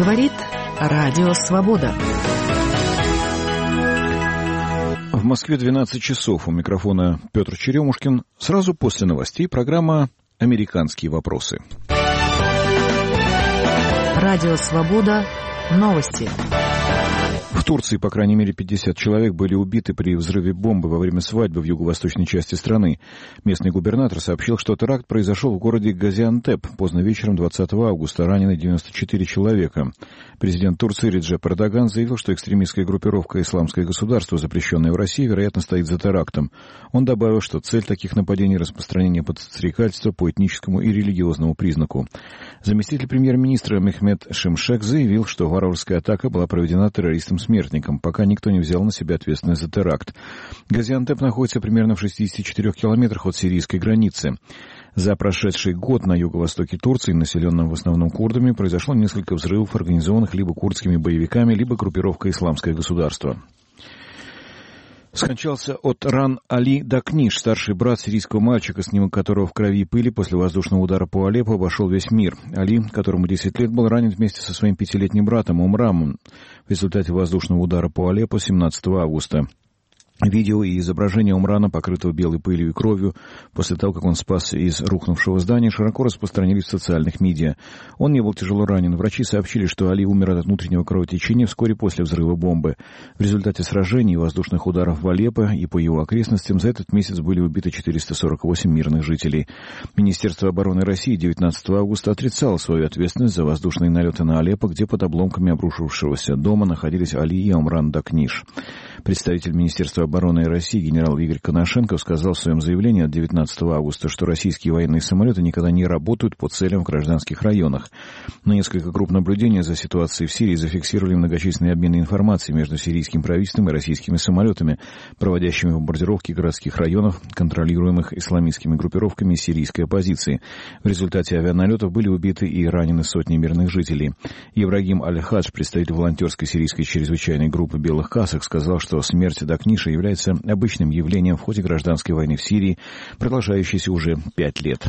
Говорит Радио Свобода. В Москве 12 часов. У микрофона Петр Черемушкин. Сразу после новостей программа «Американские вопросы». Радио Свобода. Новости. В Турции, по крайней мере, 50 человек были убиты при взрыве бомбы во время свадьбы в юго-восточной части страны. Местный губернатор сообщил, что теракт произошел в городе Газиантеп. Поздно вечером 20 августа ранены 94 человека. Президент Турции Реджеп Эрдоган заявил, что экстремистская группировка «Исламское государство», запрещенное в России, вероятно, стоит за терактом. Он добавил, что цель таких нападений — распространение подстрекательства по этническому и религиозному признаку. Заместитель премьер-министра Мехмед Шимшек заявил, что варварская атака была проведена террористом-смертником, пока никто не взял на себя ответственность за теракт. Газиантеп находится примерно в 64 километрах от сирийской границы. За прошедший год на юго-востоке Турции, населенном в основном курдами, произошло несколько взрывов, организованных либо курдскими боевиками, либо группировкой «Исламское государство». Скончался от ран Али Дакниш, старший брат сирийского мальчика, снимок которого в крови и пыли после воздушного удара по Алеппо обошел весь мир. Али, которому 10 лет, был ранен вместе со своим 5-летним братом Умрамом в результате воздушного удара по Алеппо 17 августа. Видео и изображение Умрана, покрытого белой пылью и кровью, после того, как он спасся из рухнувшего здания, широко распространились в социальных медиа. Он не был тяжело ранен. Врачи сообщили, что Али умер от внутреннего кровотечения вскоре после взрыва бомбы. В результате сражений и воздушных ударов в Алеппо и по его окрестностям за этот месяц были убиты 448 мирных жителей. Министерство обороны России 19 августа отрицало свою ответственность за воздушные налеты на Алеппо, где под обломками обрушившегося дома находились Али и Умран Дакниш. Представитель Министерства обороны России генерал Игорь Коношенков сказал в своем заявлении от 19 августа, что российские военные самолеты никогда не работают по целям в гражданских районах. Но несколько групп наблюдения за ситуацией в Сирии зафиксировали многочисленные обмены информацией между сирийским правительством и российскими самолетами, проводящими бомбардировки городских районов, контролируемых исламистскими группировками сирийской оппозиции. В результате авианалетов были убиты и ранены сотни мирных жителей. Ибрагим Аль-Хадж, представитель волонтерской сирийской чрезвычайной группы «Белых касок», сказал, что смерть Дакниша является обычным явлением в ходе гражданской войны в Сирии, продолжающейся уже 5 лет.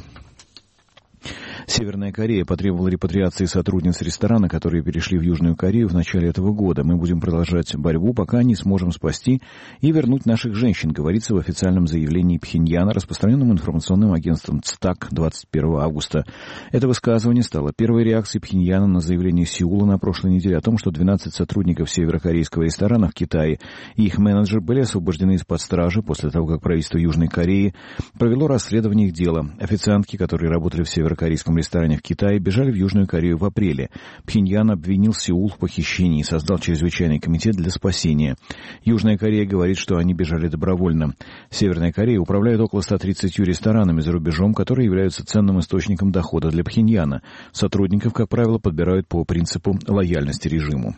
Северная Корея потребовала репатриации сотрудниц ресторана, которые перешли в Южную Корею в начале этого года. Мы будем продолжать борьбу, пока не сможем спасти и вернуть наших женщин, говорится в официальном заявлении Пхеньяна, распространенном информационным агентством ЦТАК 21 августа. Это высказывание стало первой реакцией Пхеньяна на заявление Сеула на прошлой неделе о том, что 12 сотрудников северокорейского ресторана в Китае и их менеджер были освобождены из-под стражи после того, как правительство Южной Кореи провело расследование их дела. Официантки, которые работали в северокорейском ресторане в Китае, бежали в Южную Корею в апреле. Пхеньян обвинил Сеул в похищении и создал чрезвычайный комитет для спасения. Южная Корея говорит, что они бежали добровольно. Северная Корея управляет около 130 ресторанами за рубежом, которые являются ценным источником дохода для Пхеньяна. Сотрудников, как правило, подбирают по принципу лояльности режиму.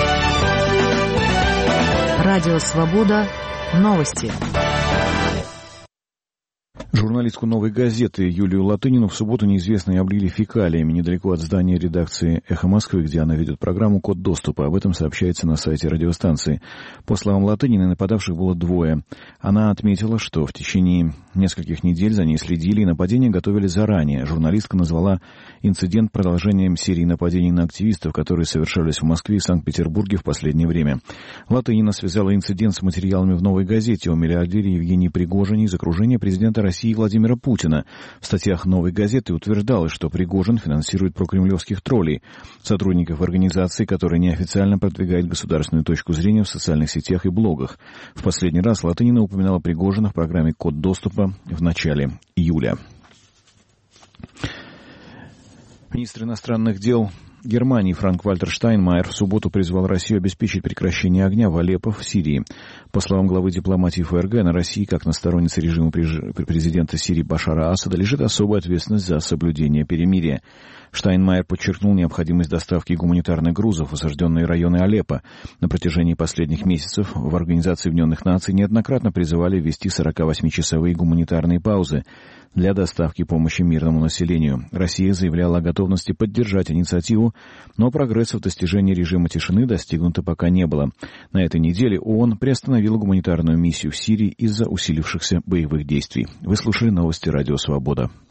Радио Свобода. Новости. Журналистку «Новой газеты» Юлию Латынину в субботу неизвестные облили фекалиями недалеко от здания редакции «Эхо Москвы», где она ведет программу «Код доступа». Об этом сообщается на сайте радиостанции. По словам Латыниной, нападавших было 2. Она отметила, что в течение нескольких недель за ней следили и нападения готовили заранее. Журналистка назвала инцидент продолжением серии нападений на активистов, которые совершались в Москве и Санкт-Петербурге в последнее время. Латынина связала инцидент с материалами в «Новой газете» о миллиардере Евгении Пригожине из окружения президента России Владимира Путина. В статьях «Новой газеты» утверждалось, что Пригожин финансирует прокремлевских троллей, сотрудников организации, которая неофициально продвигает государственную точку зрения в социальных сетях и блогах. В последний раз Латынина упоминала Пригожина в программе «Код доступа» в начале июля. Министр иностранных дел Германии Франк-Вальтер Штайнмайер в субботу призвал Россию обеспечить прекращение огня в Алеппо в Сирии. По словам главы дипломатии ФРГ, на России, как на стороннице режима президента Сирии Башара Асада, лежит особая ответственность за соблюдение перемирия. Штайнмайер подчеркнул необходимость доставки гуманитарных грузов в осажденные районы Алеппо. На протяжении последних месяцев в Организации Объединенных Наций неоднократно призывали ввести 48-часовые гуманитарные паузы для доставки помощи мирному населению. Россия заявляла о готовности поддержать инициативу, но прогресса в достижении режима тишины достигнуто пока не было. На этой неделе ООН приостановила гуманитарную миссию в Сирии из-за усилившихся боевых действий. Вы слушали новости Радио Свобода.